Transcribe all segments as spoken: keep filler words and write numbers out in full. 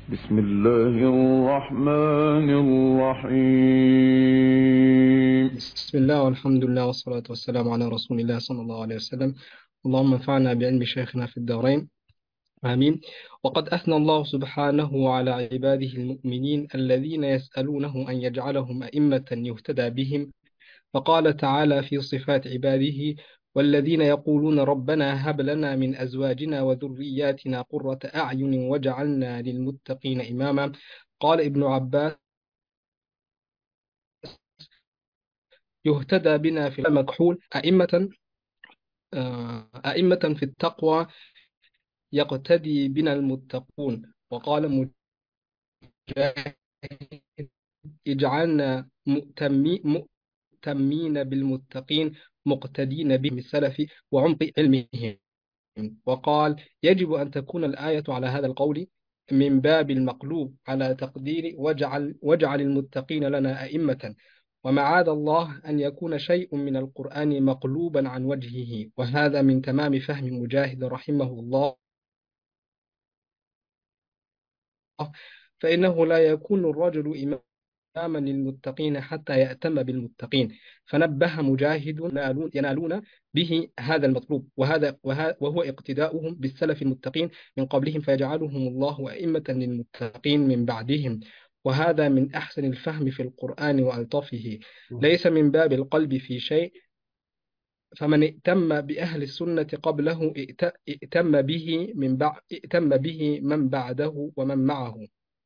بسم الله الرحمن الرحيم. بسم الله والحمد لله والصلاة والسلام على رسول الله صلى الله عليه وسلم. اللهم انفعنا بعلم شيخنا في الدارين، آمين. وقد أثنى الله سبحانه على عباده المؤمنين الذين يسألونه أن يجعلهم أئمة يهتدى بهم، فقال تعالى في صفات عباده: والذين يقولون ربنا هب لنا من أزواجنا وذرياتنا قرة أعين وجعلنا للمتقين إماما. قال ابن عباس: يهتدى بنا في المكحول أئمة، آه، أئمة في التقوى يقتدي بنا المتقون. وقال مجاهد: اجعلنا مؤتمي مؤتمين بالمتقين مقتدين بهم السلف وعمق علمهم. وقال: يجب أن تكون الآية على هذا القول من باب المقلوب على تقدير واجعل, واجعل المتقين لنا أئمة، ومعاذ الله أن يكون شيء من القرآن مقلوبا عن وجهه، وهذا من تمام فهم مجاهد رحمه الله، فإنه لا يكون الرجل إماما للمتقين حتى يأتم بالمتقين. فنبه مجاهد: ينالون ينالون به هذا المطلوب، وهذا وه- وهو اقتداؤهم بالسلف المتقين من قبلهم، فيجعلهم الله أئمة للمتقين من بعدهم. وهذا من أحسن الفهم في القرآن وألطفه، ليس من باب القلب في شيء. فمن ائتم بأهل السنة قبله ائت- ائتم به من بعد ائتم به من بعده ومن معه.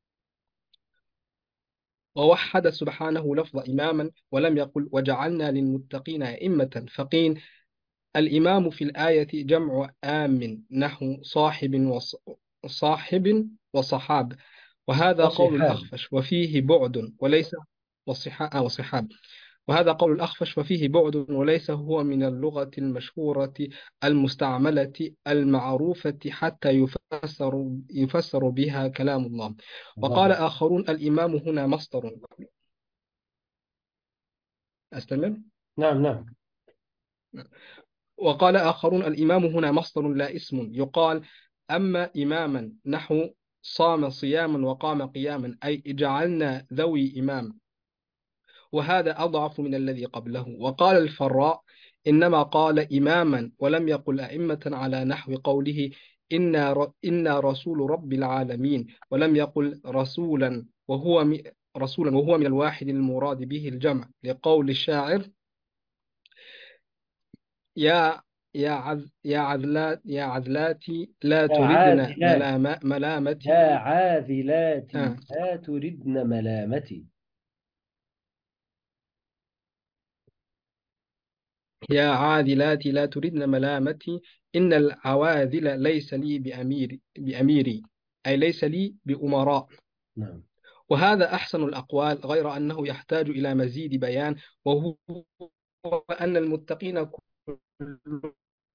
ووحد سبحانه لفظ إماما ولم يقل: وجعلنا للمتقين أئمة. فقيل الإمام في الآية جمع آم، نحو صاحب وص... صاحب وصحاب، وهذا قول وصحاب. الأخفش وفيه بعد وليس وصحاء وصحاب. وهذا قول الأخفش وفيه بعد وليس هو من اللغة المشهورة المستعملة المعروفة حتى يفسر يفسر بها كلام الله. وقال الله. آخرون: الإمام هنا مصدر. أستمر. نعم نعم. وقال آخرون: الإمام هنا مصدر لا اسم، يقال أما إماما نحو صام صياما وقام قياما، أي اجعلنا ذوي إمام، وهذا أضعف من الذي قبله. وقال الفراء: إنما قال إماما ولم يقل أئمة على نحو قوله إنا, ر... إنا رسول رب العالمين، ولم يقل رسولا وهو م... رسولا وهو من الواحد المراد به الجمع، لقول الشاعر: يا يا عذ يا عذلات يا عذلاتي لا يا تردن عاذلات ملام ملامتي. يا عاذلات آه. لا تردن ملامتي. يا عاذلاتي لا تردن ملامتي، إن العواذل ليس لي بأمير بأميري، أي ليس لي بأمراء. نعم. وهذا أحسن الأقوال، غير أنه يحتاج إلى مزيد بيان، وهو أن المتقين كلهم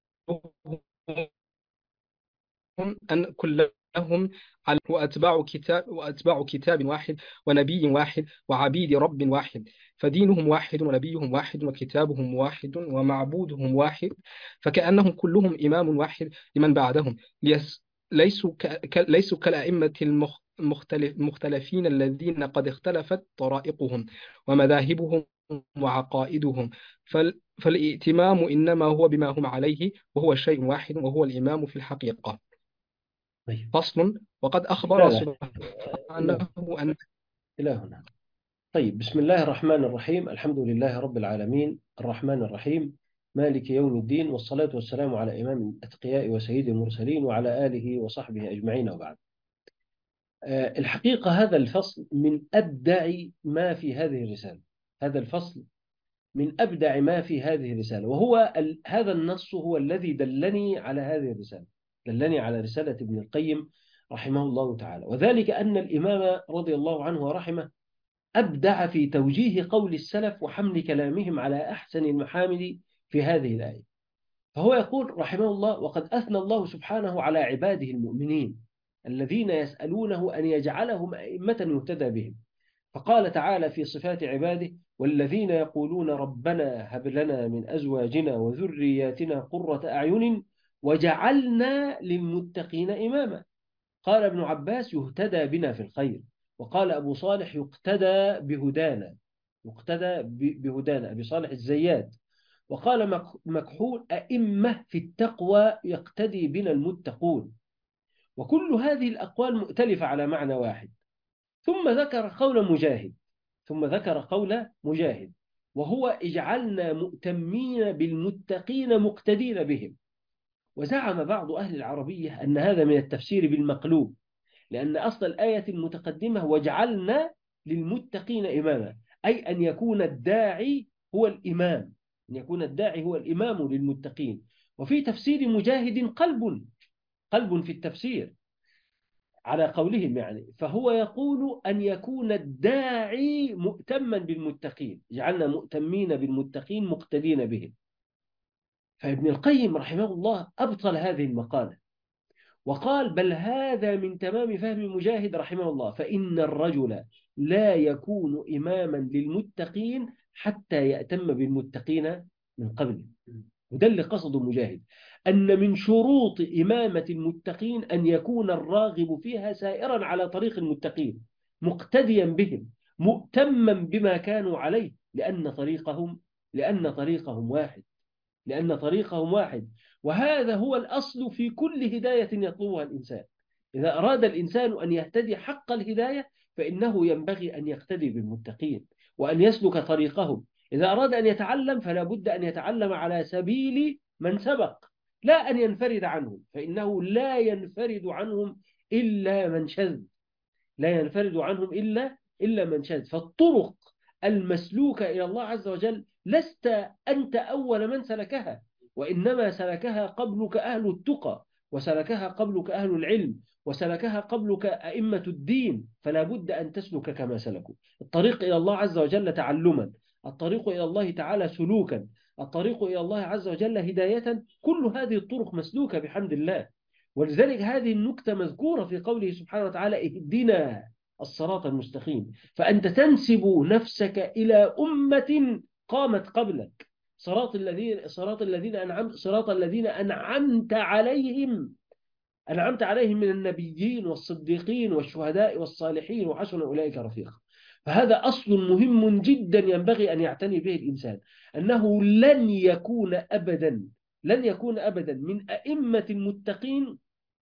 أن كلهم على وأتباع كتاب وأتباع كتاب واحد ونبي واحد وعبيد رب واحد، فدينهم واحد ونبيهم واحد وكتابهم واحد ومعبودهم واحد، فكأنهم كلهم إمام واحد لمن بعدهم. ليس ليسوا ك... ك... ليسوا كالأئمة المخ... مختلف... مختلفين الذين قد اختلفت طرائقهم ومذاهبهم وعقائدهم. فال... فالائتمام إنما هو بما هم عليه، وهو شيء واحد، وهو الإمام في الحقيقة. طيب. فصل: وقد أخبر لا لا. سبحانه إلى أن إلى هنا. طيب، بسم الله الرحمن الرحيم. الحمد لله رب العالمين الرحمن الرحيم مالك يوم الدين، والصلاة والسلام على إمام الأتقياء وسيد المرسلين وعلى آله وصحبه أجمعين، وبعد. آه، الحقيقة هذا الفصل من أبدع ما في هذه الرسالة. هذا الفصل من أبدع ما في هذه الرسالة، وهو ال... هذا النص هو الذي دلني على هذه الرسالة، دلني على رسالة ابن القيم رحمه الله تعالى. وذلك أن الإمام رضي الله عنه ورحمه أبدع في توجيه قول السلف وحمل كلامهم على أحسن المحامل في هذه الآية. فهو يقول رحمه الله: وقد أثنى الله سبحانه على عباده المؤمنين الذين يسألونه أن يجعلهم أئمة يهتدى بهم، فقال تعالى في صفات عباده: والذين يقولون ربنا هب لنا من أزواجنا وذرياتنا قرة أعين وجعلنا للمتقين إماما. قال ابن عباس يهتدى بنا في الخير، وقال أبو صالح يقتدى بهدانا، يقتدى بهدانا أبي صالح الزيات. وقال مكحول أئمة في التقوى يقتدي بنا المتقون. وكل هذه الأقوال مؤتلفة على معنى واحد. ثم ذكر قول مجاهد ثم ذكر قول مجاهد وهو اجعلنا مؤتمين بالمتقين مقتدين بهم. وزعم بعض أهل العربية أن هذا من التفسير بالمقلوب، لأن أصل الآية المتقدمة وجعلنا للمتقين إماما، أي أن يكون الداعي هو الإمام، أن يكون الداعي هو الإمام للمتقين. وفي تفسير مجاهد قلب قلب في التفسير على قولهم يعني، فهو يقول أن يكون الداعي مؤتما بالمتقين، جعلنا مؤتمين بالمتقين مقتدين بهم. فابن القيم رحمه الله أبطل هذه المقالة وقال بل هذا من تمام فهم مجاهد رحمه الله، فإن الرجل لا يكون إماما للمتقين حتى يأتم بالمتقين من قبله. وده اللي قصده مجاهد، أن من شروط إمامة المتقين أن يكون الراغب فيها سائرا على طريق المتقين مقتديا بهم مؤتما بما كانوا عليه، لأن طريقهم لأن طريقهم واحد لأن طريقهم واحد وهذا هو الأصل في كل هداية يطلبها الإنسان. إذا أراد الإنسان أن يهتدي حق الهداية فإنه ينبغي أن يقتدي بالمتقين وأن يسلك طريقهم. إذا أراد أن يتعلم فلا بد أن يتعلم على سبيل من سبق، لا أن ينفرد عنهم، فإنه لا ينفرد عنهم إلا من شذ لا ينفرد عنهم إلا إلا من شذ. فالطرق المسلوكة إلى الله عز وجل لست أنت أول من سلكها، وإنما سلكها قبلك أهل التقى، وسلكها قبلك أهل العلم، وسلكها قبلك أئمة الدين، فلا بد أن تسلك كما سلكوا. الطريق إلى الله عز وجل تعلما، الطريق إلى الله تعالى سلوكا، الطريق إلى الله عز وجل هداية، كل هذه الطرق مسلوكة بحمد الله. ولذلك هذه النكتة مذكورة في قوله سبحانه وتعالى اهدنا الصراط المستقيم، فأنت تنسب نفسك إلى أمة قامت قبلك، صراط الذين صراط الذين أنعمت صراط الذين أنعمت عليهم أنعمت عليهم من النبيين والصديقين والشهداء والصالحين وحسن أولئك رفيقا. فهذا أصل مهم جدا ينبغي أن يعتني به الإنسان، أنه لن يكون أبدا لن يكون أبدا من أئمة المتقين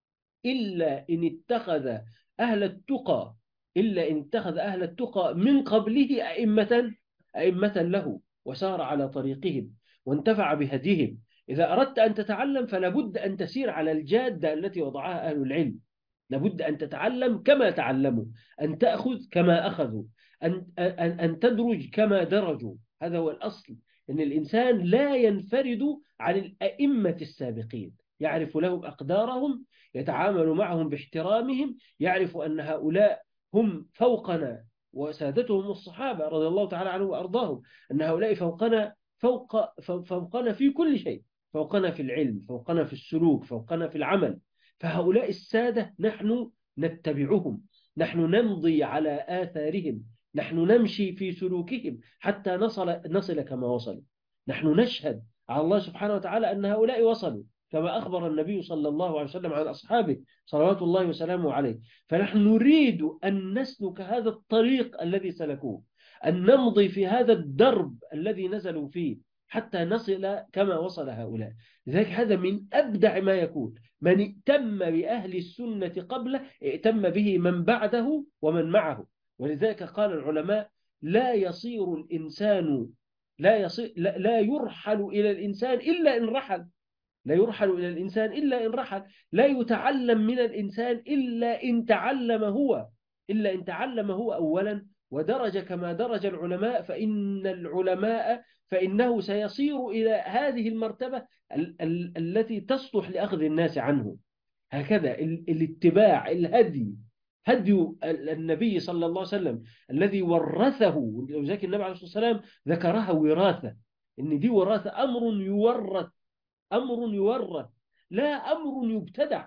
إلا إن اتخذ أهل التقى إلا إن اتخذ أهل التقى من قبله أئمة أئمة له وسار على طريقهم وانتفع بهديهم. إذا أردت أن تتعلم فلا بد أن تسير على الجادة التي وضعها أهل العلم، لابد أن تتعلم كما تعلموا، أن تأخذ كما أخذوا، أن, أن, أن تدرج كما درجوا. هذا هو الأصل، أن الإنسان لا ينفرد عن الأئمة السابقين، يعرف لهم أقدارهم، يتعامل معهم باحترامهم، يعرف أن هؤلاء هم فوقنا، وسادتهم الصحابة رضي الله تعالى عنهم وأرضاهم، أن هؤلاء فوقنا فوق فوقنا في كل شيء، فوقنا في العلم، فوقنا في السلوك، فوقنا في العمل. فهؤلاء السادة نحن نتبعهم، نحن نمضي على آثارهم، نحن نمشي في سلوكهم حتى نصل نصل كما وصلوا. نحن نشهد على الله سبحانه وتعالى أن هؤلاء وصلوا كما أخبر النبي صلى الله عليه وسلم عن أصحابه صلوات الله وسلامه عليه. فنحن نريد أن نسلك هذا الطريق الذي سلكوه، أن نمضي في هذا الدرب الذي نزلوا فيه حتى نصل كما وصل هؤلاء. لذلك هذا من أبدع ما يكون، من ائتم بأهل السنة قبله ائتم به من بعده ومن معه. ولذلك قال العلماء لا يصير الإنسان لا, يصير لا, لا يرحل إلى الإنسان إلا إن رحل لا يرحل إلى الإنسان إلا إن رحل لا يتعلم من الإنسان إلا إن تعلم هو إلا إن تعلم هو أولا ودرج كما درج العلماء، فإن العلماء فإنه سيصير إلى هذه المرتبة ال ال التي تصلح لأخذ الناس عنه. هكذا ال الاتباع الهدي هدي النبي صلى الله عليه وسلم الذي ورثه، وذلك النبي عليه الصلاة والسلام ذكرها وراثة، إن دي وراثة، أمر يورث أمر يورث لا أمر يبتدع.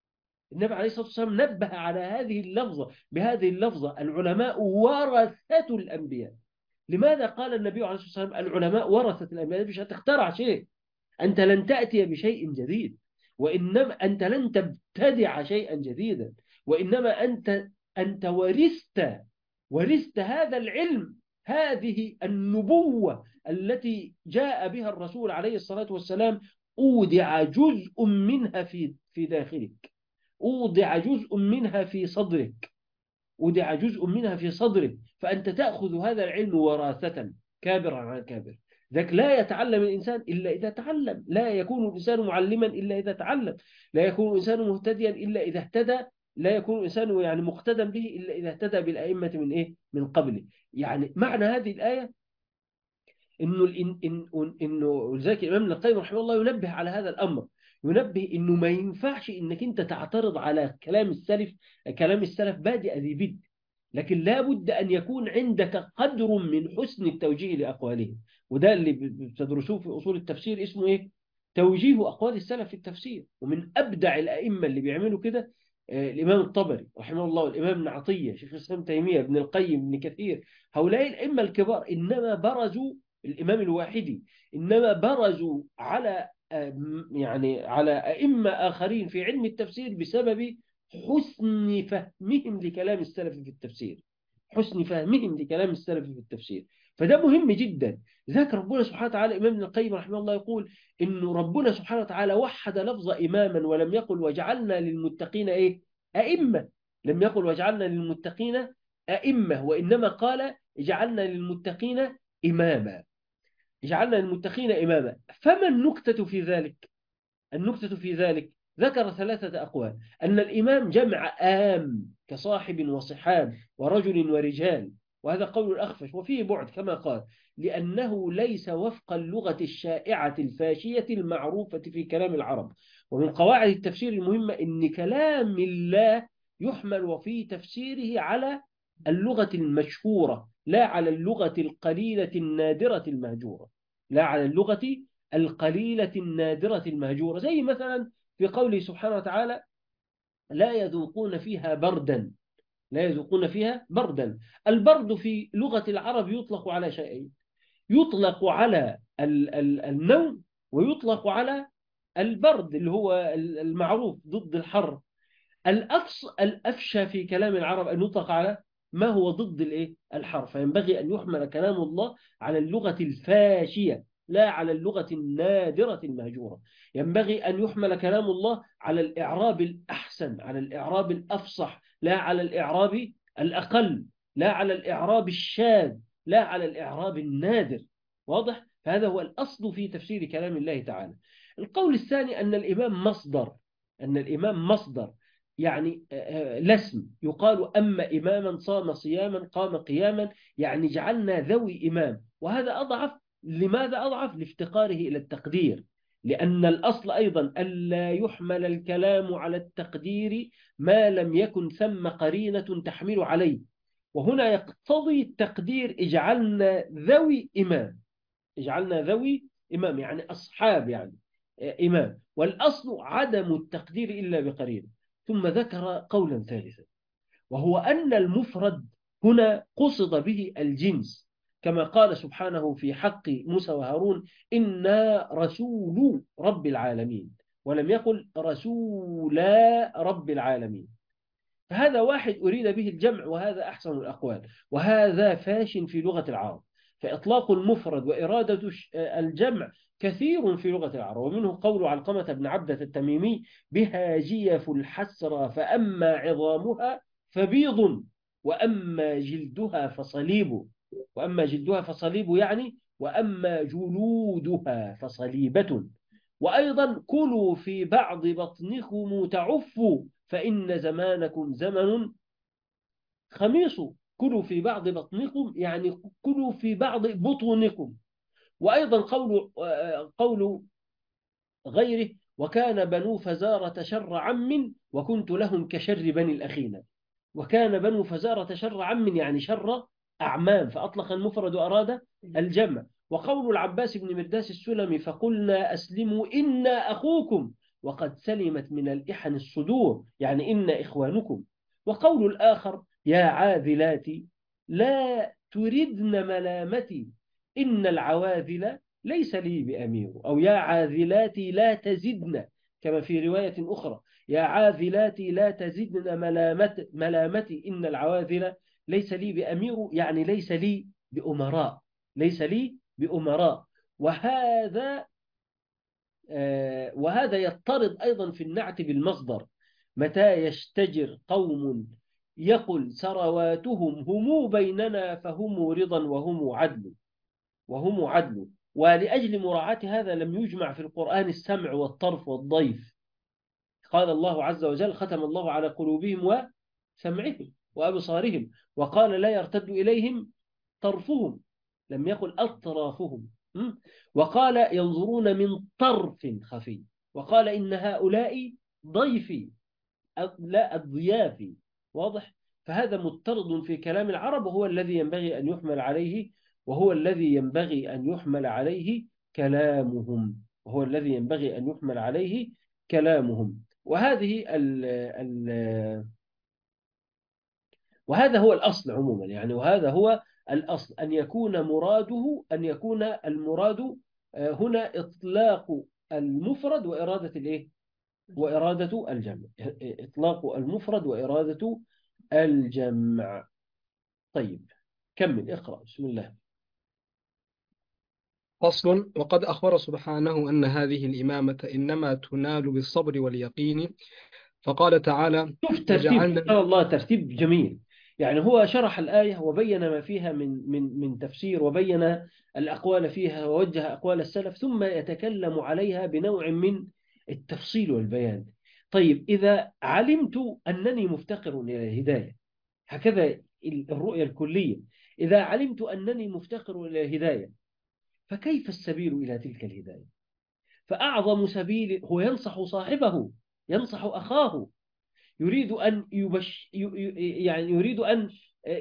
النبي عليه الصلاة والسلام نبه على هذه اللفظة بهذه اللفظة، العلماء ورثة الأنبياء. لماذا قال النبي عليه الصلاة والسلام العلماء ورثة الأنبياء؟ مش هتخترع شيء، أنت لن تأتي بشيء جديد، وإنما أنت لن تبتدع شيئا جديدا، وإنما أنت أنت ورثت ورثت هذا العلم، هذه النبوة التي جاء بها الرسول عليه الصلاة والسلام، أودع جزء منها في في داخلك، أودع جزء منها في صدرك، أودع جزء منها في صدرك، فأنت تأخذ هذا العلم وراثة كابرا عن كابر. ذاك لا يتعلم الإنسان إلا إذا تعلم، لا يكون الإنسان معلما إلا إذا تعلم، لا يكون الإنسان مهتديا إلا إذا اهتدى، لا يكون الإنسان يعني مقتدى به إلا إذا اهتدى بالأئمة من إيه؟ من قبله. يعني معنى هذه الآية إنه إن إن إنه ذاك الإمام ابن القيم رحمه الله ينبه على هذا الأمر، ينبه إنه ما ينفعش إنك أنت تعترض على كلام السلف، كلام السلف بادئ ذي بدء، لكن لا بد أن يكون عندك قدر من حسن التوجيه لأقوالهم. وده اللي بتدرسوه في أصول التفسير اسمه إيه؟ توجيه أقوال السلف في التفسير. ومن أبدع الأئمة اللي بيعملوا كده آه، الإمام الطبري رحمه الله، والإمام ابن عطية، شيخ الإسلام تيمية، ابن القيم، ابن كثير. هؤلاء الأئمة الكبار إنما برزوا، الإمام الواحدي، إنما برزوا على آه، يعني على أئمة آخرين في علم التفسير بسبب حسن فهمهم لكلام السلف في التفسير، حسن فهمهم لكلام السلف في التفسير. فده مهم جدا. ذاك ربنا سبحانه وتعالى، إمام ابن القيم رحمه الله يقول إنه ربنا سبحانه وتعالى وحد لفظ إماما، ولم يقل وجعلنا للمتقين إيه؟ أئمة. لم يقل وجعلنا للمتقين أئمة، وإنما قال جعلنا للمتقين إماما، جعلنا للمتقين إماما. فما النكتة في ذلك؟ النكتة في ذلك ذكر ثلاثة أقوال: أن الإمام جمع آم كصاحب وصحاب ورجل ورجال، وهذا قول الأخفش، وفيه بعد كما قال، لأنه ليس وفق اللغة الشائعة الفاشية المعروفة في كلام العرب. ومن قواعد التفسير المهمة أن كلام الله يحمل وفي تفسيره على اللغة المشهورة، لا على اللغة القليلة النادرة المهجورة، لا على اللغة القليلة النادرة المهجورة. زي مثلا في قوله سبحانه وتعالى: لا يذوقون فيها بردا، لا يذوقون فيها بردا. البرد في لغة العرب يطلق على شيئين: يطلق على النوم، ويطلق على البرد اللي هو المعروف ضد الحر. الأفص الأفشى في كلام العرب أن يطلق على ما هو ضد الإيه؟ الحر. فينبغي أن يحمل كلام الله على اللغة الفاشية، لا على اللغة النادرة المهجورة. ينبغي أن يحمل كلام الله على الإعراب الأحسن، على الإعراب الأفصح، لا على الإعراب الأقل، لا على الإعراب الشاذ، لا على الإعراب النادر. واضح؟ فهذا هو الأصل في تفسير كلام الله تعالى. القول الثاني أن الإمام مصدر، أن الإمام مصدر يعني لسم، يقال أما إماما صام صياما قام قياما، يعني جعلنا ذوي إمام. وهذا أضعف. لماذا أضعف؟ لافتقاره إلى التقدير، لأن الأصل أيضا ألا يحمل الكلام على التقدير ما لم يكن ثم قرينة تحمل عليه. وهنا يقتضي التقدير اجعلنا ذوي إمام، اجعلنا ذوي إمام يعني أصحاب، يعني إمام. والأصل عدم التقدير إلا بقرينة. ثم ذكر قولا ثالثا، وهو أن المفرد هنا قصد به الجنس، كما قال سبحانه في حق موسى وهارون: إنا رسول رب العالمين، ولم يقل رسولا رب العالمين. فهذا واحد أريد به الجمع، وهذا أحسن الأقوال، وهذا فاش في لغة العرب. فإطلاق المفرد وإرادة الجمع كثير في لغة العرب. ومنه قول علقمة بن عبدة التميمي: بها جيف الحسرى فأما عظامها فبيض وأما جلدها فصليب. وأما جلدها فصليب يعني وأما جلودها فصليبة. وأيضا: كلوا في بعض بطنكم تعفوا فإن زمانكم زمن خميص. كلوا في بعض بطنكم يعني كلوا في بعض بطونكم. وأيضا قول قول غيره: وكان بنو فزارة شر عم وكنت لهم كشر بني الأخينة. وكان بنو فزارة شر عم يعني شر أعمام، فأطلق المفرد وأراد الجمع. وقول العباس بن مرداس السلمي: فقلنا أسلموا إنا أخوكم وقد سلمت من الإحن الصدور، يعني إنا إخوانكم. وقول الآخر: يا عاذلاتي لا تردن ملامتي إن العواذل ليس لي بأمير، أو يا عاذلاتي لا تزدن، كما في رواية أخرى: يا عاذلاتي لا تزدن ملامت ملامتي إن العواذل ليس لي بأمير، يعني ليس لي بأمراء، ليس لي بأمراء. وهذا آه وهذا يضطرد أيضا في النعت بالمصدر. متى يشتجر قوم يقل ثرواتهم هم بيننا فهم رضا وهم عدل وهم عدل. ولأجل مراعاة هذا لم يجمع في القرآن السمع والطرف والضيف. قال الله عز وجل: ختم الله على قلوبهم وسمعهم وأبصارهم، وقال: لا يرتد إليهم طرفهم، لم يقل أطرافهم. وقال: ينظرون من طرف خفي، وقال: إن هؤلاء ضيفي، لا الضيافي. واضح؟ فهذا مضطرد في كلام العرب، وهو الذي ينبغي أن يحمل عليه وهو الذي ينبغي أن يحمل عليه كلامهم وهو الذي ينبغي أن يحمل عليه كلامهم. وهذه ال ال وهذا هو الأصل عموما، يعني وهذا هو الأصل، أن يكون مراده أن يكون المراد هنا إطلاق المفرد وإرادة الإيه؟ وإرادة الجمع. إطلاق المفرد وإرادة الجمع. طيب كمل، اقرأ، بسم الله. فصل. وقد أخبر سبحانه أن هذه الإمامة إنما تنال بالصبر واليقين، فقال تعالى: شوف ترتيب، سبحان الله، ترتيب جميل. يعني هو شرح الآية وبين ما فيها من من من تفسير، وبين الأقوال فيها، ووجه أقوال السلف، ثم يتكلم عليها بنوع من التفصيل والبيان. طيب إذا علمت أنني مفتقر إلى الهداية، هكذا الرؤية الكلية، إذا علمت أنني مفتقر إلى الهداية، فكيف السبيل إلى تلك الهداية؟ فأعظم سبيل هو ينصح صاحبه، ينصح أخاه، يريد أن يبش يعني يريد أن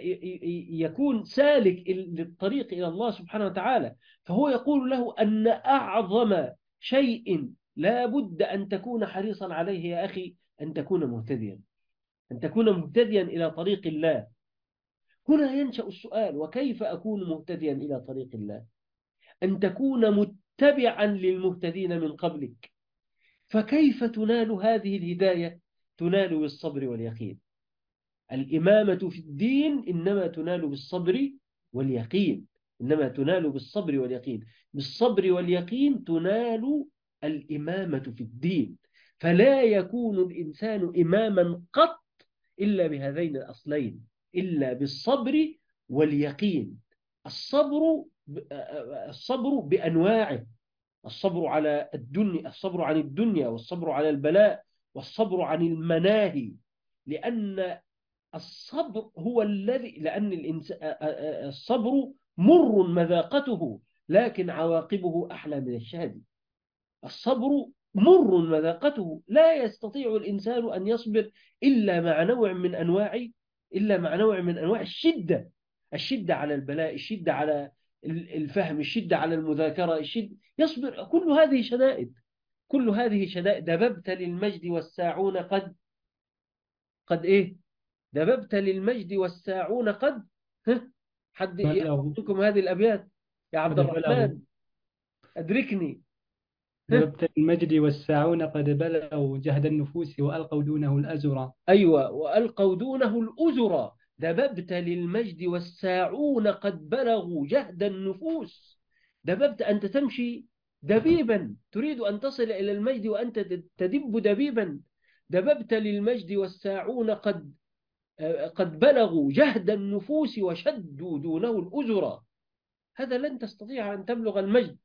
يكون سالك للطريق إلى الله سبحانه وتعالى. فهو يقول له أن أعظم شيء لا بد أن تكون حريصا عليه يا أخي أن تكون مهتديا، أن تكون مهتديا إلى طريق الله. هنا ينشأ السؤال: وكيف أكون مهتديا إلى طريق الله؟ أن تكون متبعا للمهتدين من قبلك. فكيف تنال هذه الهداية؟ تنال بالصبر واليقين. الإمامة في الدين إنما تنال بالصبر واليقين، إنما تنال بالصبر واليقين. بالصبر واليقين تنال الإمامة في الدين. فلا يكون الإنسان إماما قط إلا بهذين الأصلين، إلا بالصبر واليقين. الصبر الصبر بأنواعه: الصبر على الدنيا، الصبر عن الدنيا، والصبر على البلاء، والصبر عن المناهي. لأن الصبر هو الذي لأن الإنس... الصبر مر مذاقته، لكن عواقبه أحلى من الشهد. الصبر مر مذاقته، لا يستطيع الإنسان أن يصبر إلا مع نوع من أنواع إلا مع نوع من أنواع الشدة. الشدة على البلاء، الشدة على الفهم، الشدة على المذاكرة، الشدة يصبر. كل هذه شدائد، كل هذه شدائد. دببت للمجد والساعون قد قد إيه دببت للمجد والساعون قد ها؟ حد يحفظكم هذه الأبيات يا عبد الرحمن؟ أدركني. دببت المجد والساعون قد بلغوا جهد النفوس وألقوا دونه الأزرى. أيوة، وألقوا دونه الأزرى. دببت للمجد والساعون قد بلغوا جهد النفوس. دببت، أنت تمشي دبيبا، تريد أن تصل إلى المجد وأنت تدب دبيبا. دببت للمجد والساعون قد قد بلغوا جهد النفوس وشدوا دونه الأزرى. هذا لن تستطيع أن تبلغ المجد.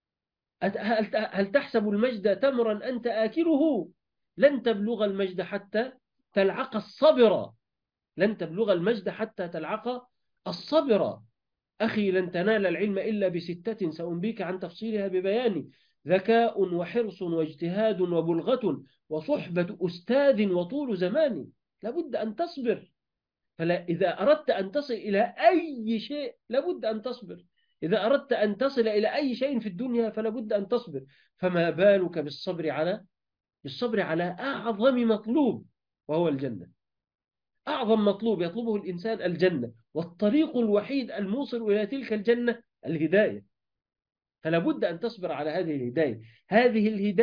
هل تحسب المجد تمرا أنت آكله؟ لن تبلغ المجد حتى تلعق الصبر، لن تبلغ المجد حتى تلعق الصبر. أخي لن تنال العلم إلا بستة سأنبيك عن تفصيلها ببيان: ذكاء وحرص واجتهاد وبلغة وصحبة أستاذ وطول زمان. لابد أن تصبر. فلا إذا أردت أن تصل إلى أي شيء لابد أن تصبر. إذا أردت أن تصل إلى أي شيء في الدنيا فلابد أن تصبر. فما بالك بالصبر على بالصبر على أعظم مطلوب، وهو الجنة. أعظم مطلوب يطلبه الإنسان الجنة، والطريق الوحيد الموصل إلى تلك الجنة الهداية. فلابد أن تصبر على هذه الهداية. هذه الهداية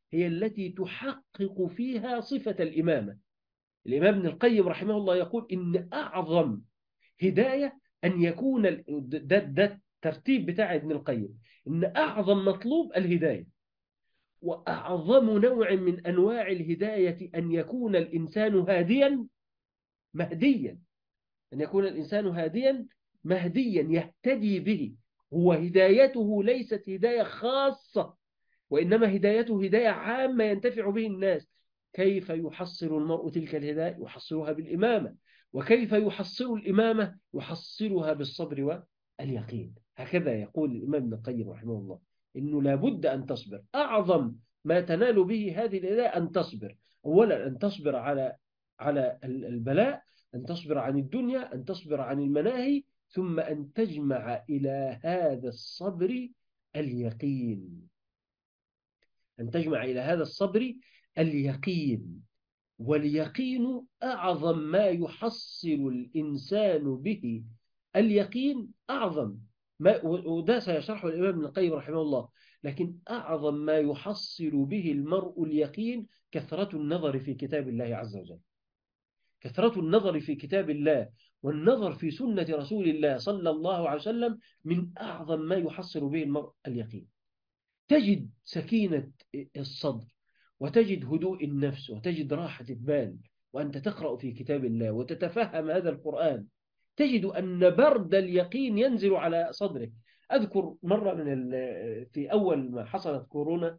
هي التي تحقق فيها صفة الإمامة. الإمام ابن القيم رحمه الله يقول إن أعظم هداية أن يكون ال- ده, ده الترتيب بتاع ابن القيم، إن أعظم مطلوب الهداية، وأعظم نوع من أنواع الهداية أن يكون الإنسان هاديا مهديا، أن يكون الإنسان هاديا مهديا يهتدي به. هو هدايته ليست هداية خاصة، وإنما هدايته هداية عامة ينتفع به الناس. كيف يحصل المرء تلك الهداية؟ يحصلها بالإمامة. وكيف يحصل الإمامة؟ يحصلها بالصبر واليقين. هكذا يقول الإمام ابن القيم رحمه الله، إنه لابد أن تصبر. أعظم ما تنال به هذه الهداية أن تصبر. أولا أن تصبر على على البلاء، أن تصبر عن الدنيا، أن تصبر عن المناهي، ثم أن تجمع إلى هذا الصبر اليقين، أن تجمع إلى هذا الصبر اليقين. واليقين أعظم ما يحصل الإنسان به، اليقين أعظم ما، وده سيشرحه الإمام ابن القيم رحمه الله. لكن أعظم ما يحصل به المرء اليقين كثرة النظر في كتاب الله عز وجل، كثرة النظر في كتاب الله والنظر في سنة رسول الله صلى الله عليه وسلم من أعظم ما يحصل به المرء اليقين. تجد سكينة الصدر، وتجد هدوء النفس، وتجد راحة البال، وأنت تقرأ في كتاب الله وتتفهم هذا القرآن. تجد أن برد اليقين ينزل على صدرك. أذكر مرة من في أول ما حصلت كورونا،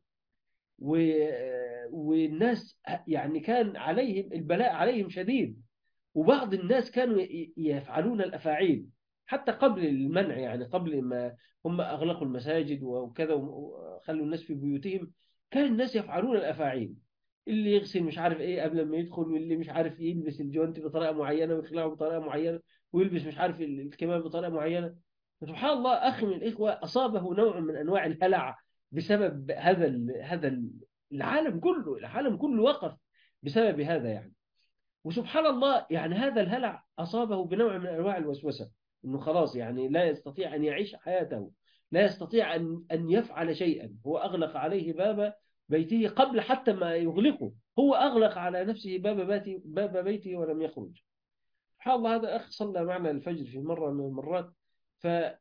والناس يعني كان عليهم البلاء عليهم شديد، وبعض الناس كانوا يفعلون الأفاعيل حتى قبل المنع، يعني قبل ما هم أغلقوا المساجد وكذا وخلوا الناس في بيوتهم، كان الناس يفعلون الأفاعيل. اللي يغسل مش عارف ايه قبل ما يدخل، واللي مش عارف ايه يلبس الجوانتي بطريقة معينة ويخلعه بطريقة معينة، ويلبس مش عارف الكمام بطريقة معينة. سبحان الله، أخي من الإخوة أصابه نوع من أنواع الهلع بسبب هذا ال هذا ال العالم كله العالم كله وقف بسبب هذا يعني. وسبحان الله، يعني هذا الهلع أصابه بنوع من أنواع الوسوسة، إنه خلاص يعني لا يستطيع أن يعيش حياته، لا يستطيع أن أن يفعل شيئا. هو أغلق عليه باب بيته قبل حتى ما يغلقه، هو أغلق على نفسه باب بيته باب بيته ولم يخرج. سبحان الله، هذا أخ صلى معنا الفجر في مرة من المرات، ف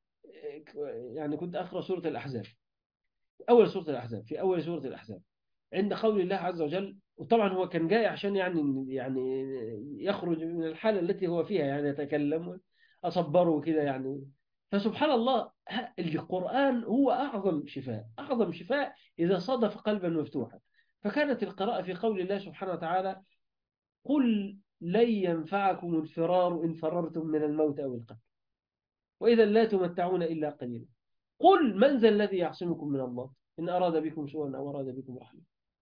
يعني كنت أقرأ سورة الأحزاب، أول سورة الأحزاب في أول سورة الأحزاب عند قول الله عز وجل. وطبعا هو كان جاي عشان يعني يعني يخرج من الحالة التي هو فيها، يعني يتكلم أصبره كده يعني. فسبحان الله، القرآن هو أعظم شفاء، أعظم شفاء إذا صادف قلبا مفتوحا. فكانت القراءة في قول الله سبحانه وتعالى: قل لن ينفعكم الفرار إن فررتم من الموت أو القتل وإذا لا تمتعون إلا قليلا. قل من ذا الذي يعصمكم من الله إن أراد بكم سوءا أو أراد بكم رحمة.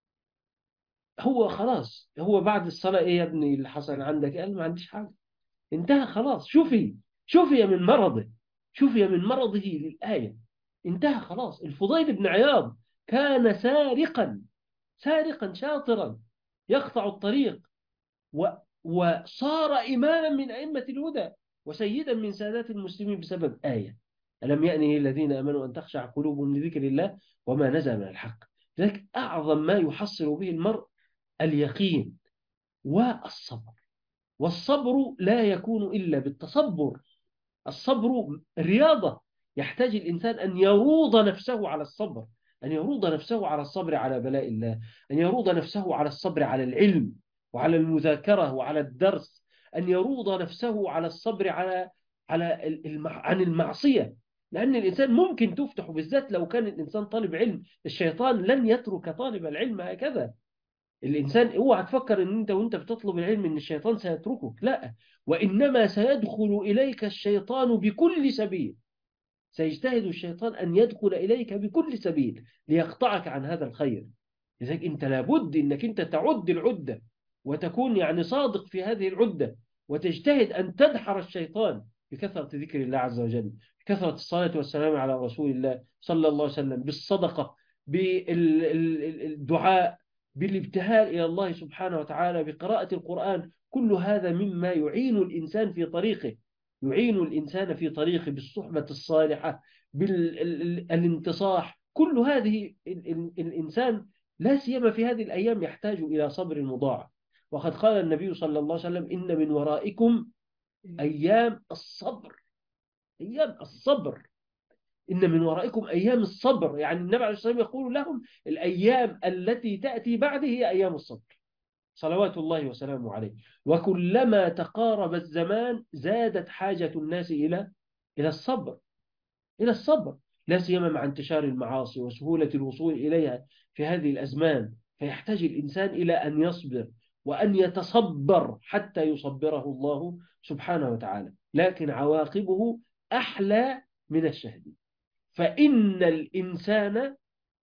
هو خلاص، هو بعد الصلاة إيه يا ابني اللي حصل عندك؟ قال ما عنديش حاجة، انتهى خلاص. شوفي شوفي من مرضه، شوفي من مرضه للآية، انتهى خلاص. الفضيل بن عياض كان سارقا، سارقا شاطرا يقطع الطريق، و وصار إماما من أئمة الهدى وسيدا من سادات المسلمين بسبب آية: ألم يأنه الذين آمنوا أن تخشع قلوبهم لذكر الله وما نزل من الحق. ذلك أعظم ما يحصل به المرء اليقين والصبر. والصبر لا يكون إلا بالتصبر. الصبر رياضة، يحتاج الإنسان أن يروض نفسه على الصبر، أن يروض نفسه على الصبر على بلاء الله، أن يروض نفسه على الصبر على العلم وعلى المذاكرة وعلى الدرس، أن يروض نفسه على الصبر على على المع... عن المعصية. لأن الإنسان ممكن تفتح، بالذات لو كان الإنسان طالب علم، الشيطان لن يترك طالب العلم هكذا. الإنسان اوعى تفكر ان انت وانت بتطلب العلم ان الشيطان سيتركك، لا، وإنما سيدخل إليك الشيطان بكل سبيل. سيجتهد الشيطان أن يدخل إليك بكل سبيل ليقطعك عن هذا الخير. لذلك أنت لابد أنك أنت تعد العدة، وتكون يعني صادق في هذه العدة، وتجتهد أن تدحر الشيطان بكثرة ذكر الله عز وجل، بكثرة الصلاة والسلام على رسول الله صلى الله عليه وسلم، بالصدقة، بالدعاء، بالابتهال إلى الله سبحانه وتعالى، بقراءة القرآن. كل هذا مما يعين الإنسان في طريقه، يعين الإنسان في طريقه، بالصحبة الصالحة، بالانتصاح. كل هذه الإنسان لا سيما في هذه الأيام يحتاج إلى صبر مضاعف. وقد قال النبي صلى الله عليه وسلم إن من ورائكم أيام الصبر، أيام الصبر، إن من ورائكم أيام الصبر. يعني النبي عليه الصلاة والسلام يقول لهم الأيام التي تأتي بعد هي أيام الصبر صلوات الله وسلامه عليه. وكلما تقارب الزمان زادت حاجة الناس إلى إلى الصبر، إلى الصبر، لا سيما مع انتشار المعاصي وسهولة الوصول إليها في هذه الأزمان. فيحتاج الإنسان إلى أن يصبر وأن يتصبر حتى يصبره الله سبحانه وتعالى، لكن عواقبه أحلى من الشهد. فإن الإنسان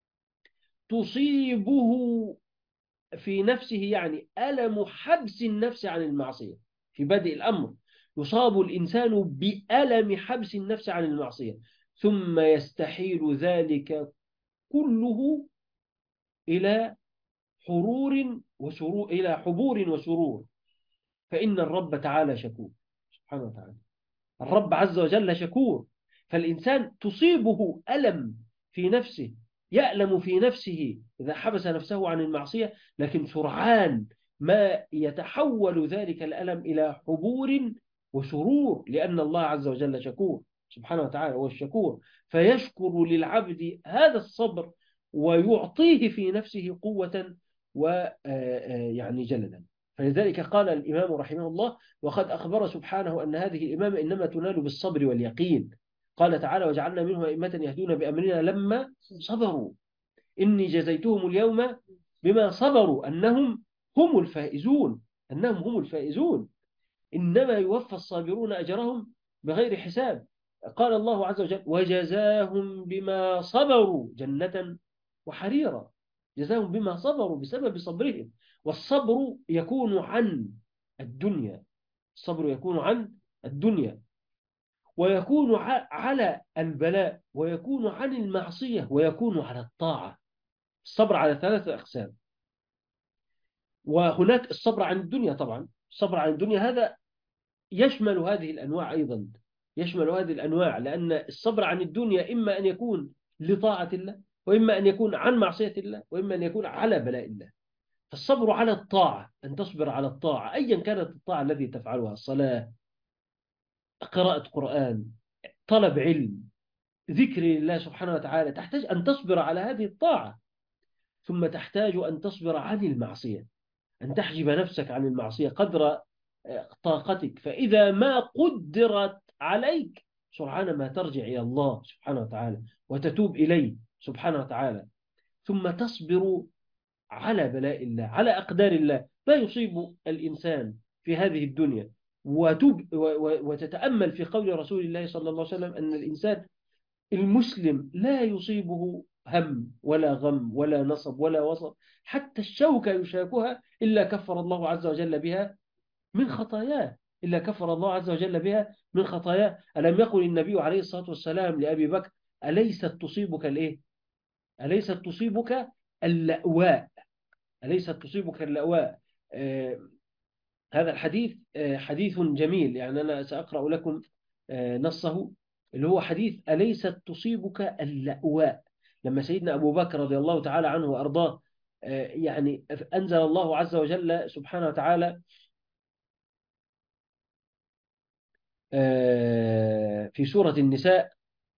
تصيبه في نفسه يعني ألم حبس النفس عن المعصية. في بدء الأمر يصاب الإنسان بألم حبس النفس عن المعصية، ثم يستحيل ذلك كله إلى حرور وسرور، إلى حبور وسرور. فإن الرب تعالى شكور سبحانه وتعالى، الرب عز وجل شكور. فالإنسان تصيبه ألم في نفسه، يألم في نفسه إذا حبس نفسه عن المعصية، لكن سرعان ما يتحول ذلك الألم إلى حبور وسرور، لأن الله عز وجل شكور سبحانه وتعالى هو الشكور. فيشكر للعبد هذا الصبر ويعطيه في نفسه قوة ويعني جلدا. فلذلك قال الإمام رحمه الله: وقد أخبر سبحانه أن هذه الإمامة إنما تنال بالصبر واليقين. قال تعالى: وجعلنا منهم أئمة يهدون بأمرنا لما صبروا إني جزيتهم اليوم بما صبروا أنهم هم الفائزون، أنهم هم الفائزون، إنما يوفى الصابرون أجرهم بغير حساب. قال الله عز وجل: وجزاهم بما صبروا جنة وحريرا. جزاهم بما صبروا بسبب صبرهم. والصبر يكون عن الدنيا، الصبر يكون عن الدنيا، ويكون على البلاء، ويكون عن المعصية، ويكون على الطاعة. الصبر على ثلاثة أقسام. وهناك الصبر عن الدنيا، طبعا الصبر عن الدنيا هذا يشمل هذه الأنواع أيضا، يشمل هذه الأنواع، لأن الصبر عن الدنيا إما أن يكون لطاعة الله، وإما أن يكون عن معصية الله، وإما أن يكون على بلاء الله. فالصبر على الطاعة، أن تصبر على الطاعة أيا كانت الطاعة التي تفعلها، الصلاة، قراءة قرآن، طلب علم، ذكر الله سبحانه وتعالى، تحتاج أن تصبر على هذه الطاعة. ثم تحتاج أن تصبر عن المعصية، أن تحجب نفسك عن المعصية قدر طاقتك، فإذا ما قدرت عليك سرعان ما ترجع إلى الله سبحانه وتعالى وتتوب إليه سبحانه وتعالى. ثم تصبر على بلاء الله، على أقدار الله، ما يصيب الإنسان في هذه الدنيا، وتب وتتأمل في قول رسول الله صلى الله عليه وسلم أن الإنسان المسلم لا يصيبه هم ولا غم ولا نصب ولا وصب، حتى الشوكة يشاكها إلا كفر الله عز وجل بها من خطاياه، إلا كفر الله عز وجل بها من خطاياه. ألم يقل النبي عليه الصلاة والسلام لأبي بكر: أليست تصيبك الإيه؟ أليست تصيبك اللأواء، أليست تصيبك اللأواء. آه هذا الحديث آه حديث جميل، يعني أنا سأقرأ لكم آه نصه، اللي هو حديث أليست تصيبك اللأواء. لما سيدنا أبو بكر رضي الله تعالى عنه وأرضاه آه يعني أنزل الله عز وجل سبحانه وتعالى في سورة النساء: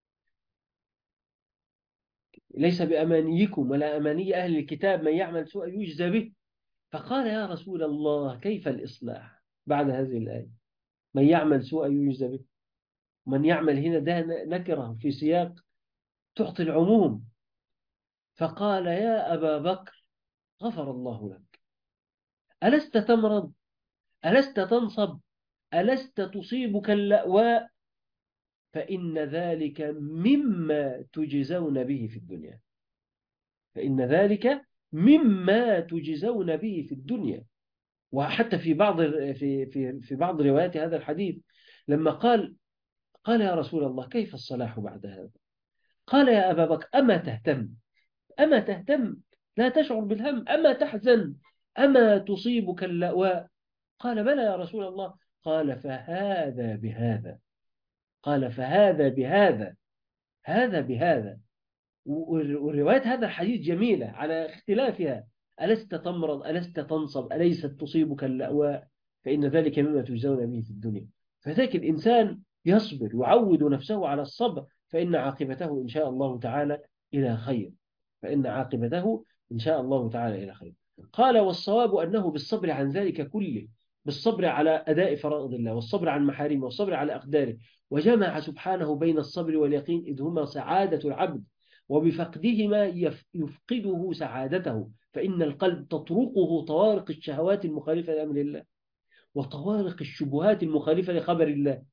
ليس بأمانيكم ولا أماني أهل الكتاب من يعمل سوءا يجزى به. فقال: يا رسول الله كيف الإصلاح بعد هذه الآية؟ من يعمل سوءا يجزى به، من يعمل هنا ده نكرة في سياق تعطي العموم. فقال: يا أبا بكر غفر الله لك، ألست تمرض؟ ألست تنصب؟ ألست تصيبك اللأواء؟ فإن ذلك مما تجزون به في الدنيا، فإن ذلك مما تجزون به في الدنيا. وحتى في بعض في في في بعض روايات هذا الحديث لما قال قال: يا رسول الله كيف الصلاح بعد هذا؟ قال: يا أبا بكر أما تهتم، أما تهتم، لا تشعر بالهم، أما تحزن، أما تصيبك اللأواء؟ قال: بلى يا رسول الله. قال: فهذا بهذا، قال: فهذا بهذا، هذا بهذا. والروايات هذا الحديث جميلة على اختلافها. ألست تمرض، ألست تنصب، أليست تصيبك اللأواء، فإن ذلك مما تجزون به في الدنيا. فذاك الإنسان يصبر، يعود نفسه على الصبر، فإن عاقبته إن شاء الله تعالى إلى خير، فإن عاقبته إن شاء الله تعالى إلى خير. قال: والصواب أنه بالصبر عن ذلك كله، بالصبر على أداء فرائض الله، والصبر عن محارمه، والصبر على أقداره. وجمع سبحانه بين الصبر واليقين، إذ هما سعادة العبد، وبفقدهما يفقده سعادته، فإن القلب تطرقه طوارق الشهوات المخالفة لأمر الله، وطوارق الشبهات المخالفة لخبر الله.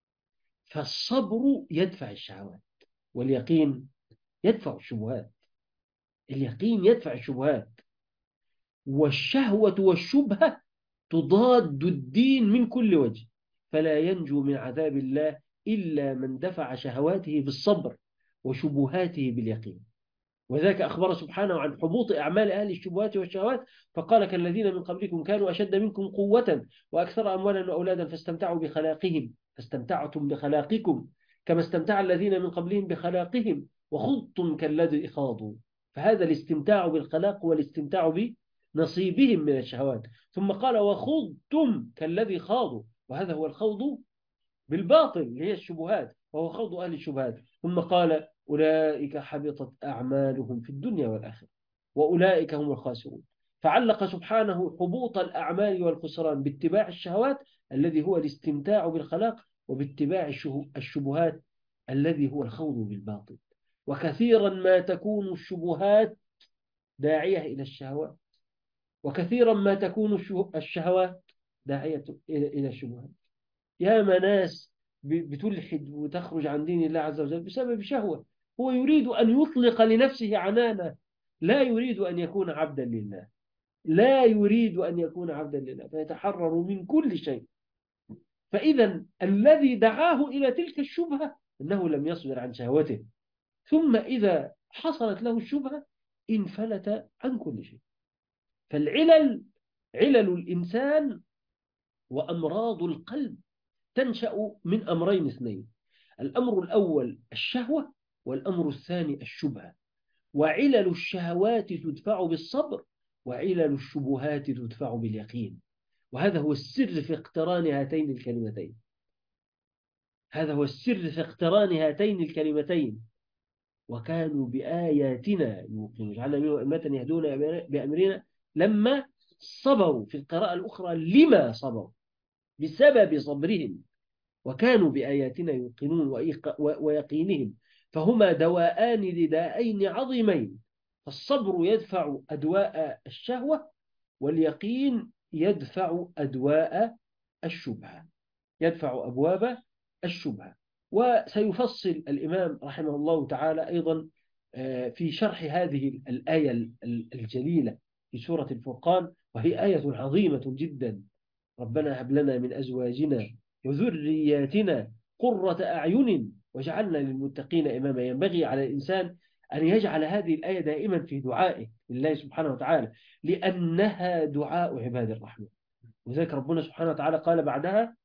فالصبر يدفع الشهوات، واليقين يدفع الشبهات. اليقين يدفع الشبهات، والشهوة والشبهة تضاد الدين من كل وجه، فلا ينجو من عذاب الله إلا من دفع شهواته بالصبر وشبهاته باليقين. وذاك أخبر سبحانه عن حبوط أعمال أهل الشبهات والشهوات، فقال: كالذين من قبلكم كانوا أشد منكم قوة وأكثر أموالا وأولادا فاستمتعوا بخلاقهم فاستمتعتم بخلاقكم كما استمتع الذين من قبلهم بخلاقهم وخضتم كالذي خاضوا. فهذا الاستمتاع بالخلاق والاستمتاع بنصيبهم من الشهوات. ثم قال: وخضتم كالذي خاضوا، وهذا هو الخوض بالباطل اللي هي الشبهات، وهو خوض أهل الشبهات. ثم قال: أولئك حبطت أعمالهم في الدنيا والآخرة وأولئك هم الخاسرون. فعلق سبحانه حبوط الأعمال والخسران باتباع الشهوات الذي هو الاستمتاع بالخلاق، وباتباع الشبهات الذي هو الخوض بالباطل. وكثيرا ما تكون الشبهات داعية إلى الشهوات، وكثيرا ما تكون الشهوات داعية إلى الشبهات. يا ناس بتلحد وتخرج عن دين الله عز وجل بسبب شهوة، هو يريد أن يطلق لنفسه عنانا، لا يريد أن يكون عبدا لله، لا يريد أن يكون عبدا لله، فيتحرر من كل شيء. فإذا الذي دعاه إلى تلك الشبهة أنه لم يصبر عن شهوته، ثم إذا حصلت له الشبهة انفلت عن كل شيء. فالعلل، علل الإنسان وأمراض القلب تنشأ من أمرين اثنين: الأمر الأول الشهوة، والأمر الثاني الشبهة. وعلل الشهوات تدفع بالصبر، وعلل الشبهات تدفع باليقين. وهذا هو السر في اقتران هاتين الكلمتين، هذا هو السر في اقتران هاتين الكلمتين. وكانوا بآياتنا يوقنون، جعلنا منهم أئمة يهدون بأمرنا لما صبروا. في القراءة الأخرى لما صبروا، بسبب صبرهم. وكانوا بآياتنا يوقنون ويقينهم، فهما دواءان لداءين عظيمين. فالصبر يدفع أدواء الشهوة، واليقين يدفع أدواء الشبهة، يدفع أبواب الشبهة. وسيفصل الإمام رحمه الله تعالى أيضا في شرح هذه الآية الجليلة في سورة الفرقان، وهي آية عظيمة جدا: ربنا هب لنا من أزواجنا وذرياتنا قرة أعين واجعلنا للمتقين إماما. ينبغي على الإنسان أن يجعل هذه الآية دائما في دعائه لله سبحانه وتعالى، لأنها دعاء عباد الرحمن. وذلك ربنا سبحانه وتعالى قال بعدها: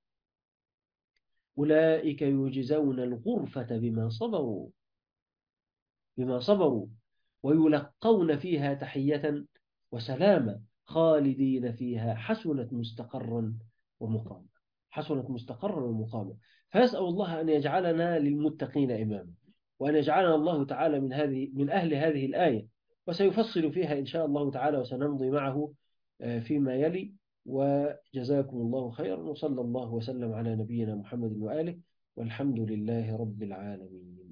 أولئك يجزون الغرفة بما صبروا بما صبروا ويلقون فيها تحية وسلاما خالدين فيها حسنت مستقرا ومقاما، حسنت مستقرا ومقاما. فيسأل الله أن يجعلنا للمتقين إماما، وأن يجعلنا الله تعالى من هذه من أهل هذه الآية. وسيفصل فيها إن شاء الله تعالى، وسنمضي معه فيما يلي. وجزاكم الله خيرا، وصلى الله وسلم على نبينا محمد وآله، والحمد لله رب العالمين.